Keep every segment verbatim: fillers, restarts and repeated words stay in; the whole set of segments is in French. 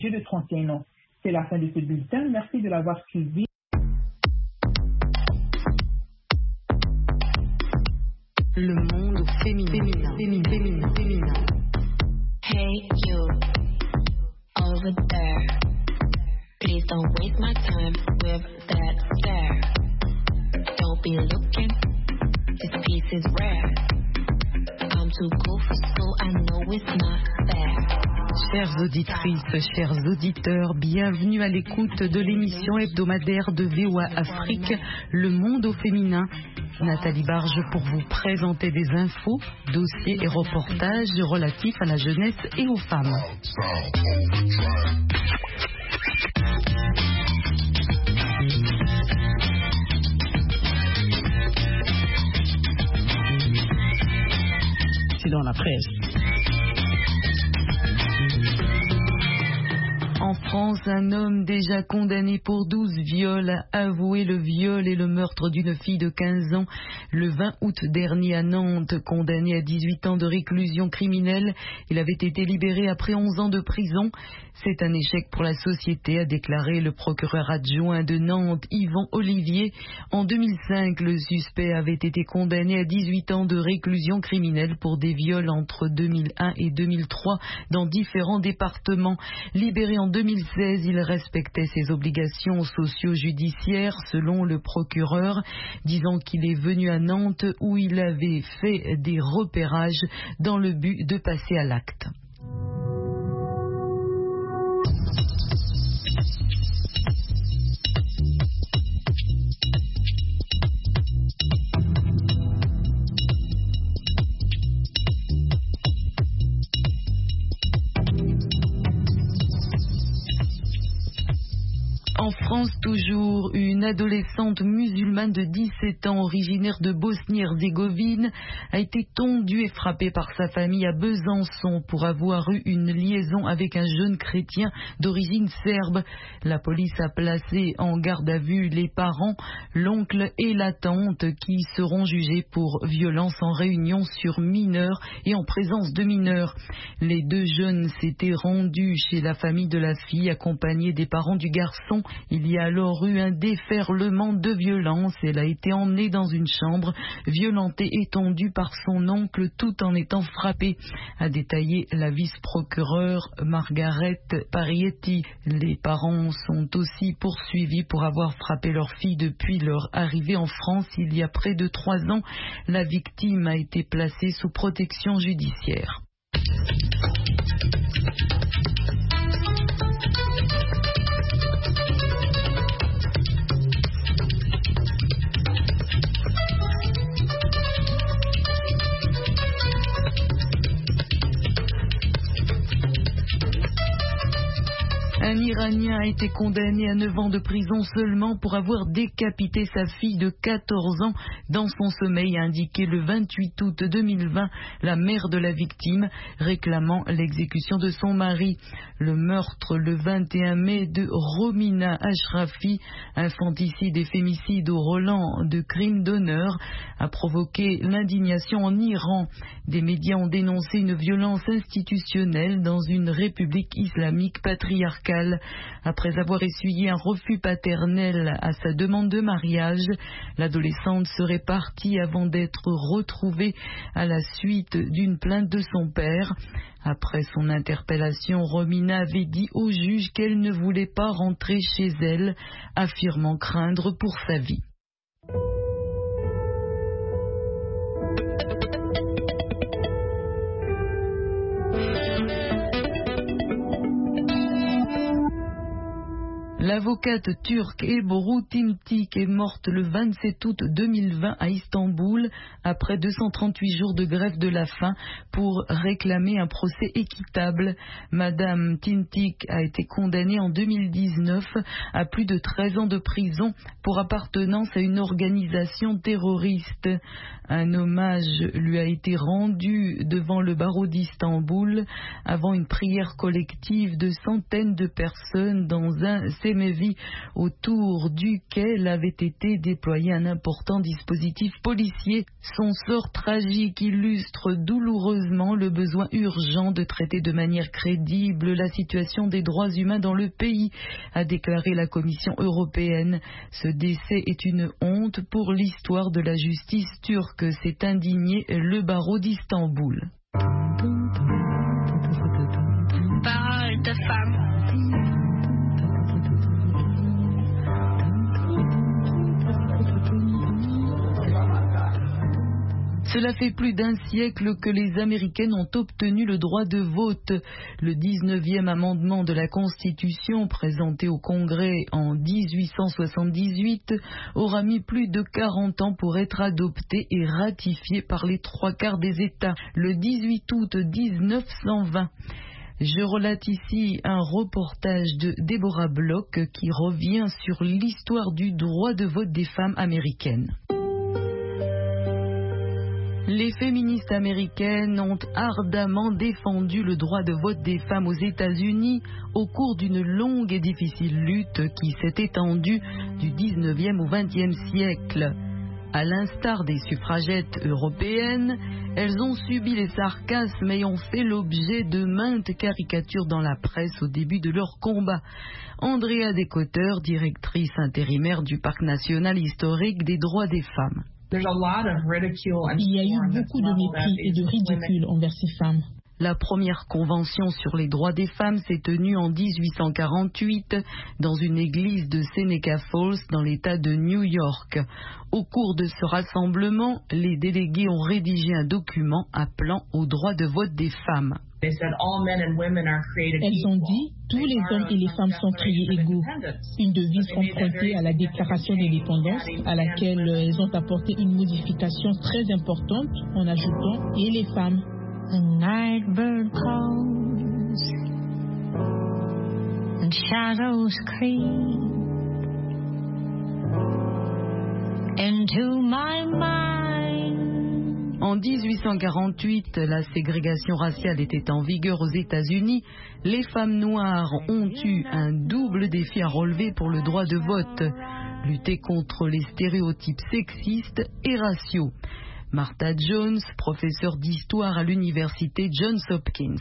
de trente et un ans. C'est la fin de ce bulletin. Merci de l'avoir suivi. Le monde féminin, féminin, féminin, féminin. Hey you, over there. Please don't waste my time with that stare. Don't be looking, this piece is rare. I'm too cool for school, I know it's not fair. Chères auditrices, chers auditeurs, bienvenue à l'écoute de l'émission hebdomadaire de V O A Afrique, Le Monde au féminin. Nathalie Barge pour vous présenter des infos, dossiers et reportages relatifs à la jeunesse et aux femmes. C'est dans la presse. En France, un homme déjà condamné pour douze viols a avoué le viol et le meurtre d'une fille de quinze ans le vingt août dernier à Nantes. Condamné à dix-huit ans de réclusion criminelle, il avait été libéré après onze ans de prison. C'est un échec pour la société, a déclaré le procureur adjoint de Nantes, Yvan Olivier. En deux mille cinq, le suspect avait été condamné à dix-huit ans de réclusion criminelle pour des viols entre deux mille un et deux mille trois dans différents départements. Libéré en deux mille seize, il respectait ses obligations socio-judiciaires selon le procureur, disant qu'il est venu à Nantes où il avait fait des repérages dans le but de passer à l'acte. En France, toujours, une adolescente musulmane de dix-sept ans, originaire de Bosnie-Herzégovine, a été tondue et frappée par sa famille à Besançon pour avoir eu une liaison avec un jeune chrétien d'origine serbe. La police a placé en garde à vue les parents, l'oncle et la tante qui seront jugés pour violence en réunion sur mineurs et en présence de mineurs. Les deux jeunes s'étaient rendus chez la famille de la fille accompagnés des parents du garçon. Il y a alors eu un déferlement de violence. Elle a été emmenée dans une chambre, violentée et tondue par son oncle tout en étant frappée, a détaillé la vice-procureure Margaret Parietti. Les parents sont aussi poursuivis pour avoir frappé leur fille depuis leur arrivée en France il y a près de trois ans. La victime a été placée sous protection judiciaire. Un Iranien a été condamné à neuf ans de prison seulement pour avoir décapité sa fille de quatorze ans dans son sommeil, a indiqué le vingt-huit août deux mille vingt la mère de la victime, réclamant l'exécution de son mari. Le meurtre le vingt et un mai de Romina Ashrafi, infanticide et fémicide au Roland de crime d'honneur, a provoqué l'indignation en Iran. Des médias ont dénoncé une violence institutionnelle dans une république islamique patriarcale. Après avoir essuyé un refus paternel à sa demande de mariage, l'adolescente serait partie avant d'être retrouvée à la suite d'une plainte de son père. Après son interpellation, Romina avait dit au juge qu'elle ne voulait pas rentrer chez elle, affirmant craindre pour sa vie. L'avocate turque Ebru Timtik est morte le vingt-sept août deux mille vingt à Istanbul après deux cent trente-huit jours de grève de la faim pour réclamer un procès équitable. Madame Timtik a été condamnée en deux mille dix-neuf à plus de treize ans de prison pour appartenance à une organisation terroriste. Un hommage lui a été rendu devant le barreau d'Istanbul avant une prière collective de centaines de personnes dans un cérémonial après-midi, autour duquel avait été déployé un important dispositif policier. Son sort tragique illustre douloureusement le besoin urgent de traiter de manière crédible la situation des droits humains dans le pays, a déclaré la Commission européenne. Ce décès est une honte pour l'histoire de la justice turque, s'est indigné le barreau d'Istanbul. Parole de femme. Cela fait plus d'un siècle que les Américaines ont obtenu le droit de vote. Le dix-neuvième amendement de la Constitution, présenté au Congrès en dix-huit cent soixante-dix-huit, aura mis plus de quarante ans pour être adopté et ratifié par les trois quarts des États, le dix-huit août mille neuf cent vingt. Je relate ici un reportage de Deborah Bloch qui revient sur l'histoire du droit de vote des femmes américaines. Les féministes américaines ont ardemment défendu le droit de vote des femmes aux États-Unis au cours d'une longue et difficile lutte qui s'est étendue du dix-neuvième au vingtième siècle. À l'instar des suffragettes européennes, elles ont subi les sarcasmes et ont fait l'objet de maintes caricatures dans la presse au début de leur combat. Andrea Decotter, directrice intérimaire du Parc national historique des droits des femmes. Il y a eu beaucoup de mépris et de ridicule envers ces femmes. La première convention sur les droits des femmes s'est tenue en dix-huit cent quarante-huit dans une église de Seneca Falls dans l'État de New York. Au cours de ce rassemblement, les délégués ont rédigé un document appelant au droit de vote des femmes. Elles ont dit « Tous les hommes et les femmes sont créés égaux », une devise empruntée à la déclaration d'indépendance à laquelle elles ont apporté une modification très importante en ajoutant « et les femmes ». The night bird calls and shadows creep into my mind. En dix-huit cent quarante-huit, la ségrégation raciale était en vigueur aux États-Unis. Les femmes noires ont eu un double défi à relever pour le droit de vote, lutter contre les stéréotypes sexistes et raciaux. Martha Jones, professeure d'histoire à l'université Johns Hopkins.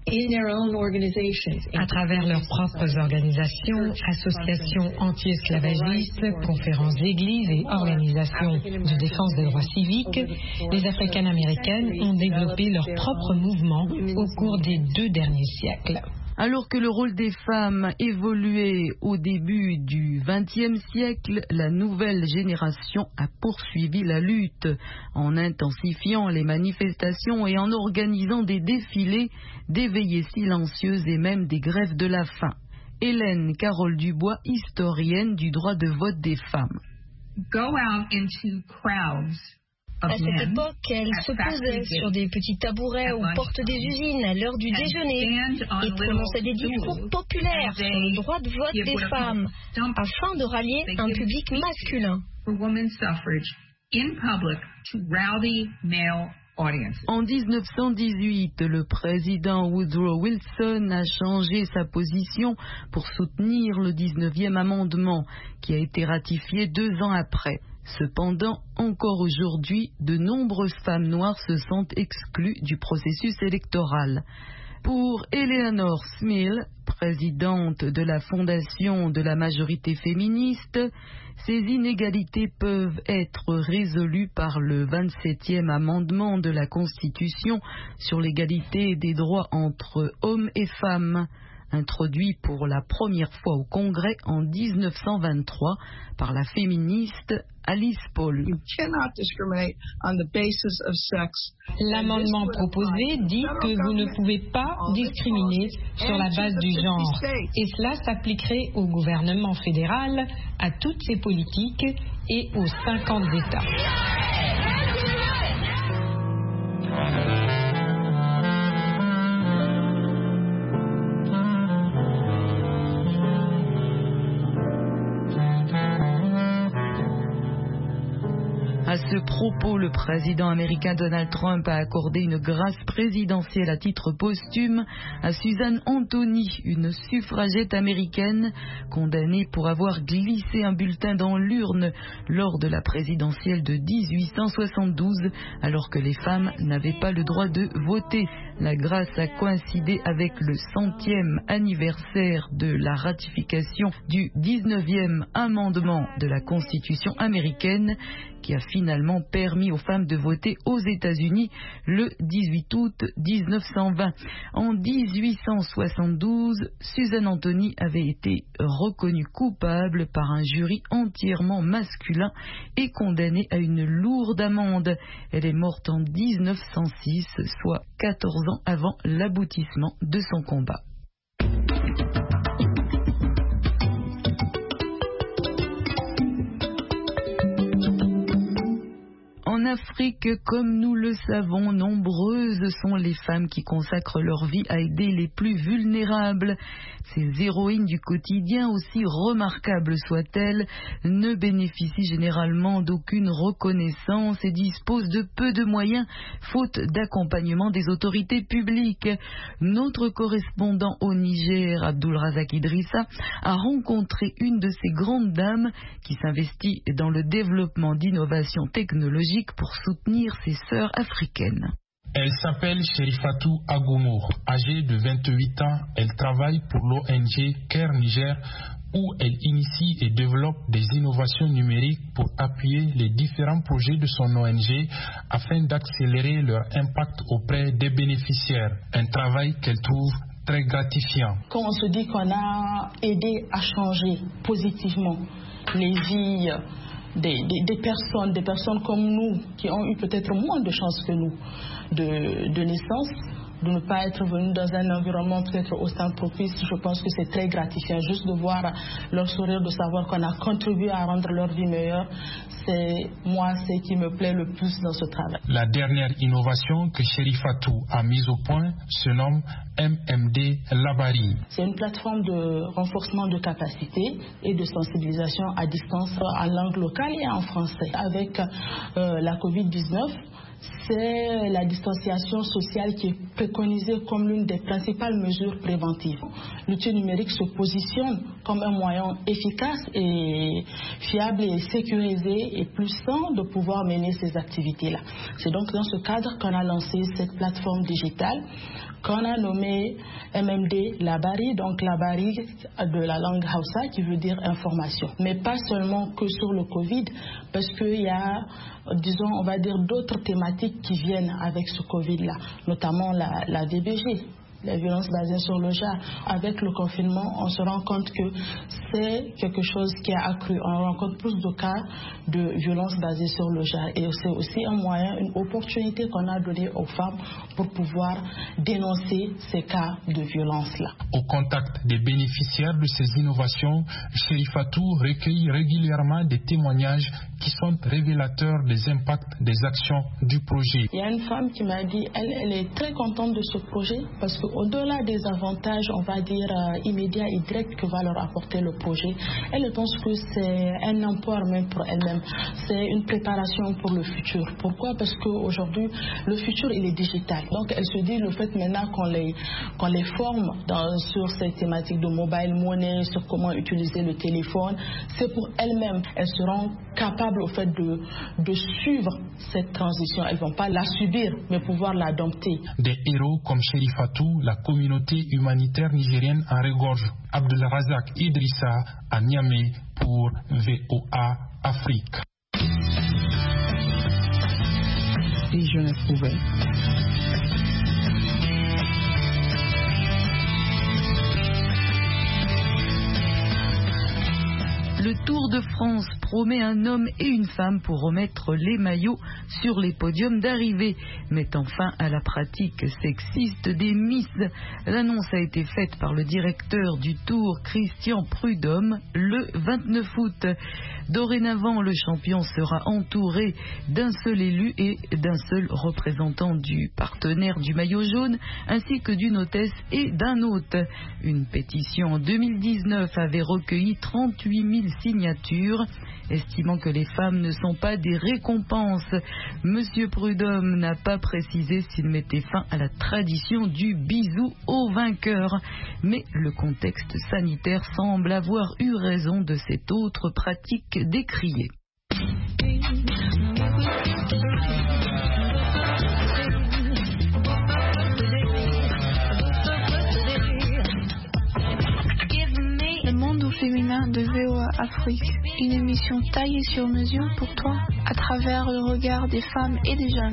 À travers leurs propres organisations, associations anti-esclavagistes, conférences d'église et organisations de défense des droits civiques, les Africaines-Américaines ont développé leur propre mouvement au cours des deux derniers siècles. Alors que le rôle des femmes évoluait au début du vingtième siècle, la nouvelle génération a poursuivi la lutte en intensifiant les manifestations et en organisant des défilés, des veillées silencieuses et même des grèves de la faim. Hélène Carole Dubois, historienne du droit de vote des femmes. Go out into crowds. À cette époque, elles se posaient sur des petits tabourets aux portes des usines à l'heure du déjeuner et prononçaient des discours populaires sur le droit de vote des femmes afin de rallier un public masculin. En dix-neuf cent dix-huit, le président Woodrow Wilson a changé sa position pour soutenir le dix-neuvième amendement qui a été ratifié deux ans après. Cependant, encore aujourd'hui, de nombreuses femmes noires se sentent exclues du processus électoral. Pour Eleanor Smith, présidente de la Fondation de la majorité féministe, ces inégalités peuvent être résolues par le vingt-septième amendement de la Constitution sur l'égalité des droits entre hommes et femmes, introduit pour la première fois au Congrès en dix-neuf cent vingt-trois par la féministe Alice Paul. L'amendement proposé dit que vous ne pouvez pas discriminer sur la base du genre. Et cela s'appliquerait au gouvernement fédéral, à toutes ses politiques et aux cinquante États. À ce propos, le président américain Donald Trump a accordé une grâce présidentielle à titre posthume à Susan Anthony, une suffragette américaine condamnée pour avoir glissé un bulletin dans l'urne lors de la présidentielle de dix-huit cent soixante-douze, alors que les femmes n'avaient pas le droit de voter. La grâce a coïncidé avec le centième anniversaire de la ratification du dix-neuvième amendement de la Constitution américaine qui a finalement permis aux femmes de voter aux États-Unis le dix-huit août mille neuf cent vingt. En dix-huit cent soixante-douze, Susan Anthony avait été reconnue coupable par un jury entièrement masculin et condamnée à une lourde amende. Elle est morte en mille neuf cent six, soit quatorze ans avant l'aboutissement de son combat. En Afrique, comme nous le savons, nombreuses sont les femmes qui consacrent leur vie à aider les plus vulnérables. Ces héroïnes du quotidien, aussi remarquables soient-elles, ne bénéficient généralement d'aucune reconnaissance et disposent de peu de moyens, faute d'accompagnement des autorités publiques. Notre correspondant au Niger, Abdulrazak Idrissa, a rencontré une de ces grandes dames qui s'investit dans le développement d'innovations technologiques pour soutenir ses sœurs africaines. Elle s'appelle Cherifatou Agoumour. Âgée de vingt-huit ans, elle travaille pour l'O N G Care Niger où elle initie et développe des innovations numériques pour appuyer les différents projets de son O N G afin d'accélérer leur impact auprès des bénéficiaires. Un travail qu'elle trouve très gratifiant. Quand on se dit qu'on a aidé à changer positivement les vies Des, des, des personnes, des personnes comme nous, qui ont eu peut-être moins de chance que nous de, de naissance, de ne pas être venus dans un environnement peut-être aussi propice, je pense que c'est très gratifiant. Juste de voir leur sourire, de savoir qu'on a contribué à rendre leur vie meilleure, c'est moi, c'est ce qui me plaît le plus dans ce travail. La dernière innovation que Cherifatou a mise au point se nomme M M D Labari. C'est une plateforme de renforcement de capacité et de sensibilisation à distance en langue locale et en français. Avec euh, la covid dix-neuf, c'est la distanciation sociale qui est préconisée comme l'une des principales mesures préventives. L'outil numérique se positionne comme un moyen efficace et fiable et sécurisé et plus sain de pouvoir mener ces activités-là. C'est donc dans ce cadre qu'on a lancé cette plateforme digitale qu'on a nommée M M D Labari, donc Labari de la langue Hausa qui veut dire information. Mais pas seulement que sur le Covid, parce qu'il y a, disons, on va dire d'autres thématiques qui viennent avec ce Covid-là, notamment la, la V B G. Les violences basées sur le genre. Avec le confinement, on se rend compte que c'est quelque chose qui a accru. On rencontre plus de cas de violences basées sur le genre. Et c'est aussi un moyen, une opportunité qu'on a donnée aux femmes pour pouvoir dénoncer ces cas de violence-là. Au contact des bénéficiaires de ces innovations, Cherifatou recueille régulièrement des témoignages qui sont révélateurs des impacts des actions du projet. Il y a une femme qui m'a dit, elle, elle est très contente de ce projet parce que au-delà des avantages, on va dire, euh, immédiats et directs que va leur apporter le projet, elle pense que c'est un emploi même pour elle-même. C'est une préparation pour le futur. Pourquoi? Parce qu'aujourd'hui, le futur, il est digital. Donc, elle se dit, le fait maintenant qu'on les, qu'on les forme dans, sur ces thématiques de mobile money, sur comment utiliser le téléphone, c'est pour elles-mêmes. Elles seront capables, au fait, de, de suivre cette transition. Elles ne vont pas la subir, mais pouvoir l'adopter. Des héros comme Cherifatou, la communauté humanitaire nigérienne en regorge. Abdulrazak Idrissa à Niamey pour V O A Afrique. Et je ne trouvais. Le Tour de France promet un homme et une femme pour remettre les maillots sur les podiums d'arrivée, mettant fin à la pratique sexiste des Miss. L'annonce a été faite par le directeur du Tour, Christian Prudhomme, le vingt-neuf août. Dorénavant, le champion sera entouré d'un seul élu et d'un seul représentant du partenaire du maillot jaune, ainsi que d'une hôtesse et d'un hôte. Une pétition en deux mille dix-neuf avait recueilli trente-huit mille signatures estimant que les femmes ne sont pas des récompenses. Monsieur Prudhomme n'a pas précisé s'il mettait fin à la tradition du bisou au vainqueur, mais le contexte sanitaire semble avoir eu raison de cette autre pratique décriée. Le monde au féminin de V O A Afrique, une émission taillée sur mesure pour toi à travers le regard des femmes et des jeunes.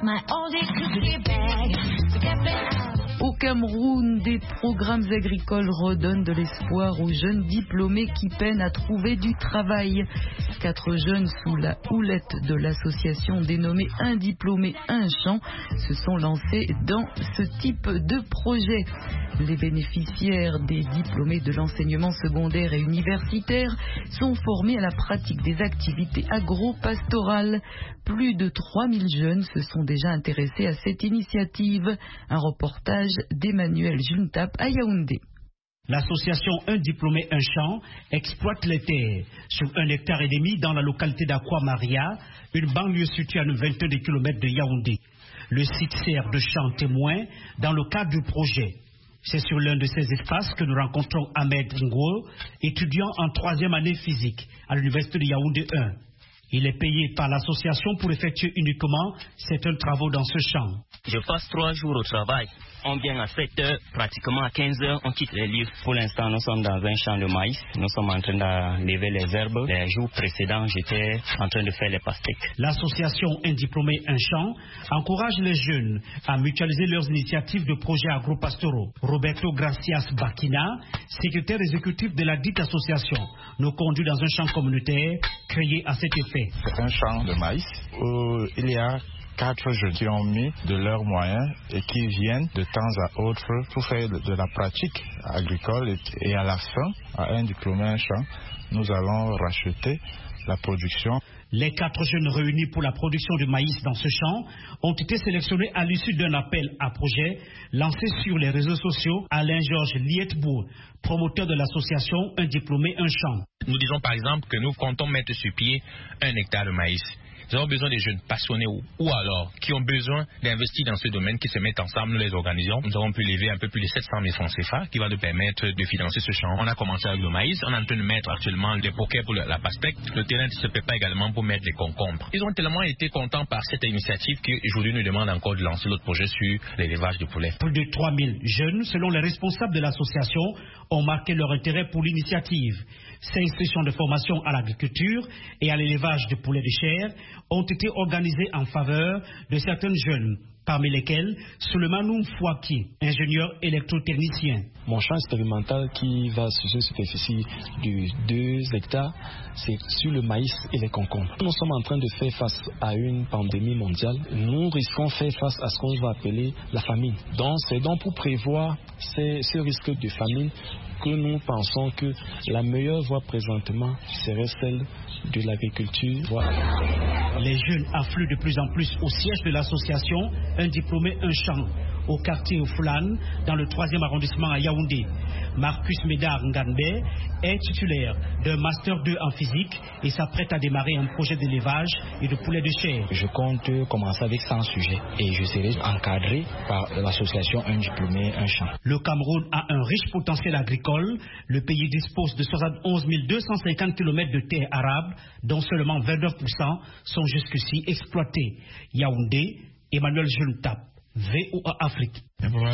Au Cameroun, des programmes agricoles redonnent de l'espoir aux jeunes diplômés qui peinent à trouver du travail. Quatre jeunes sous la houlette de l'association dénommée Un diplômé, un champ se sont lancés dans ce type de projet. Les bénéficiaires des diplômés de l'enseignement secondaire et universitaire sont formés à la pratique des activités agro-pastorales. Plus de trois mille jeunes se sont déjà intéressés à cette initiative. Un reportage d'Emmanuel Juntap à Yaoundé. L'association Un diplômé, un champ exploite les terres sur un hectare et demi dans la localité d'Akwa-Maria, une banlieue située à une vingtaine de kilomètres de Yaoundé. Le site sert de champ témoin dans le cadre du projet. C'est sur l'un de ces espaces que nous rencontrons Ahmed Ngo, étudiant en troisième année physique à l'université de Yaoundé un. Il est payé par l'association pour effectuer uniquement certains travaux dans ce champ. Je passe trois jours au travail. On vient à sept heures, pratiquement à quinze heures, on quitte les livres. Pour l'instant, nous sommes dans un champ de maïs. Nous sommes en train d'enlever les herbes. Les jours précédents, j'étais en train de faire les pastèques. L'association Un diplômé, un champ encourage les jeunes à mutualiser leurs initiatives de projets agro-pastoraux. Roberto Gracias Bakina, secrétaire exécutif de la dite association, nous conduit dans un champ communautaire créé à cet effet. C'est un champ de maïs où il y a quatre jeunes qui ont mis de leurs moyens et qui viennent de temps à autre pour faire de, de la pratique agricole et, et à la fin, à Un diplômé, un champ, nous allons racheter la production. Les quatre jeunes réunis pour la production de maïs dans ce champ ont été sélectionnés à l'issue d'un appel à projet lancé sur les réseaux sociaux. Alain-Georges Lietbourg, promoteur de l'association Un diplômé, un champ. Nous disons par exemple que nous comptons mettre sur pied un hectare de maïs. Nous avons besoin des jeunes passionnés ou, ou alors qui ont besoin d'investir dans ce domaine, qui se mettent ensemble, nous les organisons. Nous avons pu lever un peu plus de sept cent mille francs C F A qui va nous permettre de financer ce champ. On a commencé avec le maïs, on est en train de mettre actuellement des poquets pour la pastèque. Le terrain se prépare également pour mettre des concombres. Ils ont tellement été contents par cette initiative qu'aujourd'hui nous demandent encore de lancer l'autre projet sur l'élevage de poulets. Plus de trois mille jeunes, selon les responsables de l'association, ont marqué leur intérêt pour l'initiative. Cinq sessions de formation à l'agriculture et à l'élevage de poulets de chair ont été organisées en faveur de certains jeunes, parmi lesquels Souleymane Fouaki, ingénieur électrotechnicien. Mon champ expérimental qui va sur une superficie de deux hectares, c'est sur le maïs et les concombres. Nous sommes en train de faire face à une pandémie mondiale. Nous risquons de faire face à ce qu'on va appeler la famine. Donc c'est donc pour prévoir ces, ces risques de famine que nous pensons que la meilleure voie présentement serait celle de l'agriculture. Voilà. Les jeunes affluent de plus en plus au siège de l'association Un diplômé, un champ, au quartier Oufoulan, dans le troisième arrondissement à Yaoundé. Marcus Médard Nganbe est titulaire d'un Master deux en physique et s'apprête à démarrer un projet d'élevage et de poulet de chair. Je compte commencer avec cent sujets et je serai encadré par l'association Un diplômé, un champ. Le Cameroun a un riche potentiel agricole. Le pays dispose de soixante-onze mille deux cent cinquante kilomètres de terres arables, dont seulement vingt-neuf pour cent sont jusqu'ici exploités. Yaoundé, Emmanuel Juntap, V O A Afrique.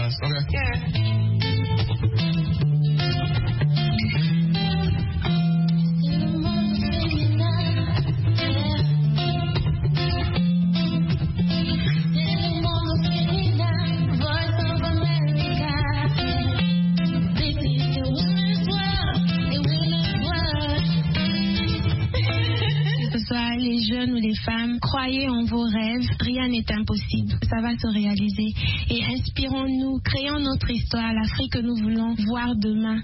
Les jeunes ou les femmes, croyez en vos rêves, rien n'est impossible, ça va se réaliser. Et inspirons-nous, créons notre histoire, l'Afrique que nous voulons voir demain.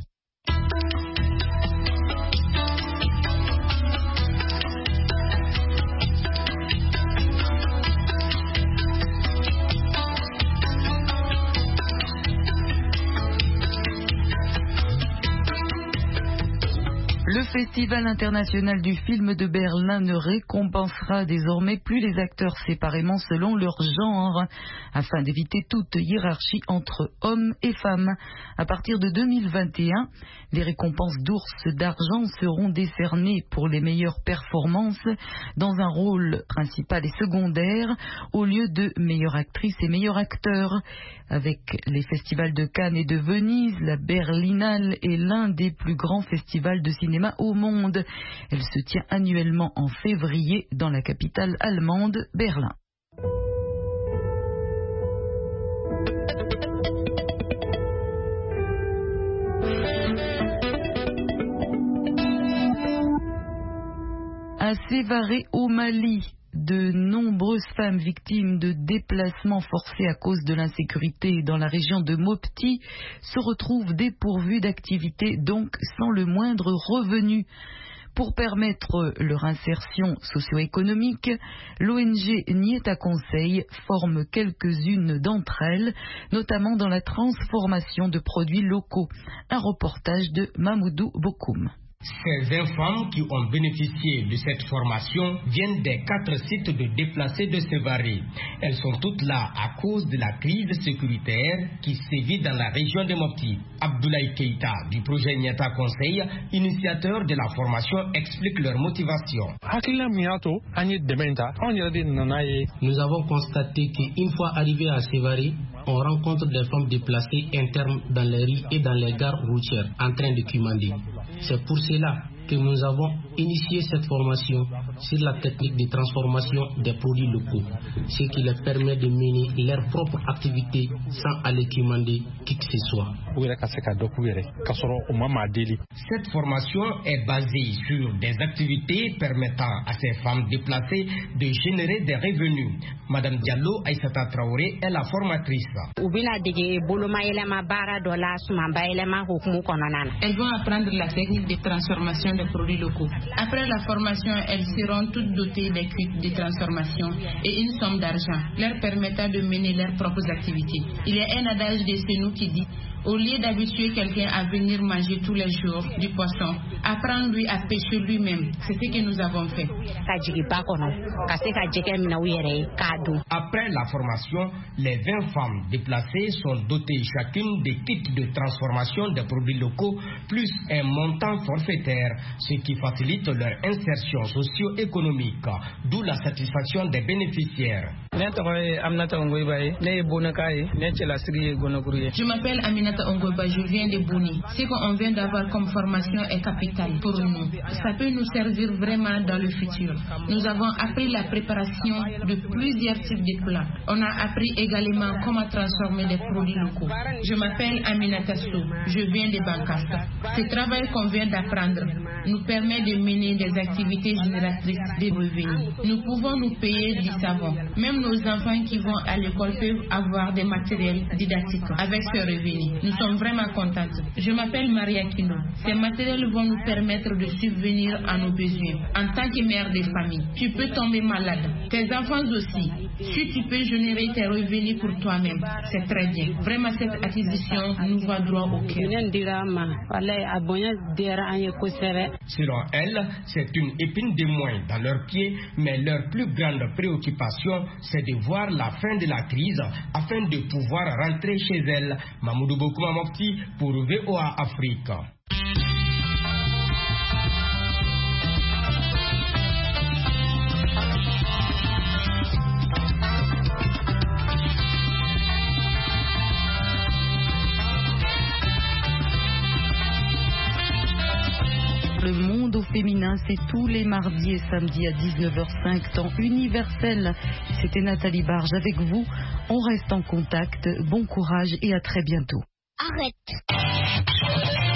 Le Festival international du film de Berlin ne récompensera désormais plus les acteurs séparément selon leur genre, afin d'éviter toute hiérarchie entre hommes et femmes. À partir de deux mille vingt et un, les récompenses d'ours d'argent seront décernées pour les meilleures performances dans un rôle principal et secondaire, au lieu de meilleure actrice et meilleur acteur. Avec les festivals de Cannes et de Venise, la Berlinale est l'un des plus grands festivals de cinéma au monde. Elle se tient annuellement en février dans la capitale allemande, Berlin. À Sévaré au Mali, de nombreuses femmes victimes de déplacements forcés à cause de l'insécurité dans la région de Mopti se retrouvent dépourvues d'activité, donc sans le moindre revenu. Pour permettre leur insertion socio-économique, l'O N G Nieta Conseil forme quelques-unes d'entre elles, notamment dans la transformation de produits locaux. Un reportage de Mamoudou Bokoum. Ces vingt femmes qui ont bénéficié de cette formation viennent des quatre sites de déplacés de Sévaré. Elles sont toutes là à cause de la crise sécuritaire qui sévit dans la région de Mopti. Abdoulaye Keïta du projet Nieta Conseil, initiateur de la formation, explique leur motivation. Nous avons constaté qu'une fois arrivés à Sévaré, on rencontre des femmes déplacées internes dans les rues et dans les gares routières en train de quémander. C'est pour cela que nous avons initié cette formation sur la technique de transformation des produits locaux, ce qui leur permet de mener leur propre activité sans aller quémander qui que ce soit. Cette formation est basée sur des activités permettant à ces femmes déplacées de générer des revenus. Madame Diallo Aïssata Traoré est la formatrice. Elles vont apprendre la technique de transformation des produits locaux. Après la formation, elles seront toutes dotées des kits de transformation et une somme d'argent leur permettant de mener leurs propres activités. Il y a un adage de chez nous qui dit: au lieu d'habituer quelqu'un à venir manger tous les jours du poisson, apprendre-lui à pêcher lui-même. C'est ce que nous avons fait. Après la formation, les vingt femmes déplacées sont dotées chacune des kits de transformation des produits locaux, plus un montant forfaitaire, ce qui facilite leur insertion socio-économique, d'où la satisfaction des bénéficiaires. Je m'appelle Aminata Ongoba, je viens de Bouni. Ce qu'on vient d'avoir comme formation est capital pour nous. Ça peut nous servir vraiment dans le futur. Nous avons appris la préparation de plusieurs types de plats. On a appris également comment transformer des produits locaux. Je m'appelle Aminata Sou, je viens de Bankasta. Ce travail qu'on vient d'apprendre nous permet de mener des activités génératrices de revenus. Nous pouvons nous payer du savon. Même nos enfants qui vont à l'école peuvent avoir des matériels didactiques avec ce revenu. Nous sommes vraiment contentes. Je m'appelle Maria Kino. Ces matériels vont nous permettre de subvenir à nos besoins. En tant que mère de famille, tu peux tomber malade. Tes enfants aussi. Si tu peux générer tes revenus pour toi-même, c'est très bien. Vraiment, cette acquisition nous va droit au cœur. Selon elle, c'est une épine de moins dans leurs pieds, mais leur plus grande préoccupation, c'est de voir la fin de la crise afin de pouvoir rentrer chez elles. Mamoudou Bokouma Mopti pour V O A Afrique. Le monde au féminin, c'est tous les mardis et samedis à dix-neuf heures cinq, temps universel. C'était Nathalie Barge avec vous. On reste en contact. Bon courage et à très bientôt. Arrête.